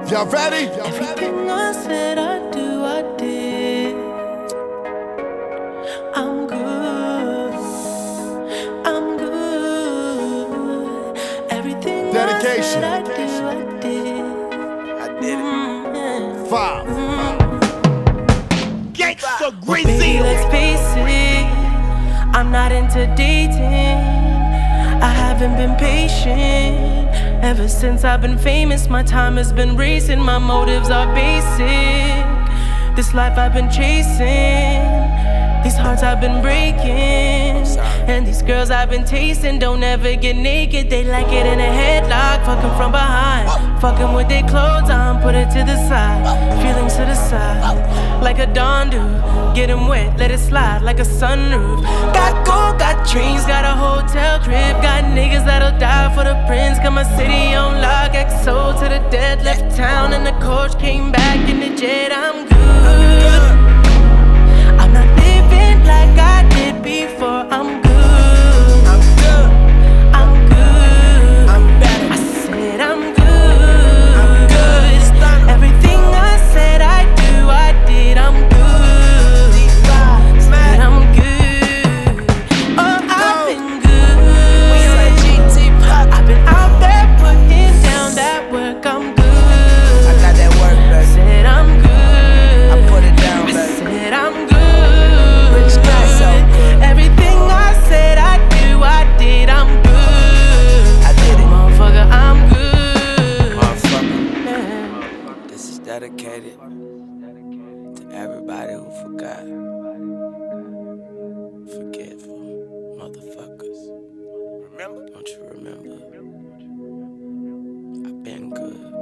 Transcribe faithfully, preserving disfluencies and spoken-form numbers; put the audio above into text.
Y'all ready? Everything I said I do, I did. I'm good. I'm good. Everything Dedication. I said I do, I did. I did it. Mm-hmm. Five. Gangsta Well, baby, Grizzly. let's face it, I'm not into dating. I haven't been patient. Ever since I've been famous, my time has been racing. My motives are basic. This life I've been chasing, these hearts I've been breaking, and these girls I've been tasting don't ever get naked. They like it in a headlock, fucking from behind, fucking with their clothes on, put it to the side, feelings to the side, like a Dawn do. Get 'em wet, let it slide like a sunroof. Got gold, got dreams, got a hotel crib, got niggas that'll die for the prince. Got my city on lock, X O to the dead. Left town and the coach came back in the jet. I'm good. I'm not living like I did before. I'm good. I'm good. I'm good. I'm better. I said I'm good. I'm good. Everything I said I do, I did. I'm good. Said I'm good. Oh, I've been We on that good. G T pop. I've been out there putting down that work. I'm good. I got that work, baby. Said I'm good. I put it down, baby. Said I'm good. Rich guy, so good. Everything I said I do, I did. I'm good. I did it. Motherfucker, I'm good. Motherfucker. Yeah. This is dedicated to everybody who forgot. Forgetful motherfuckers. Remember? Don't you remember? I've been good.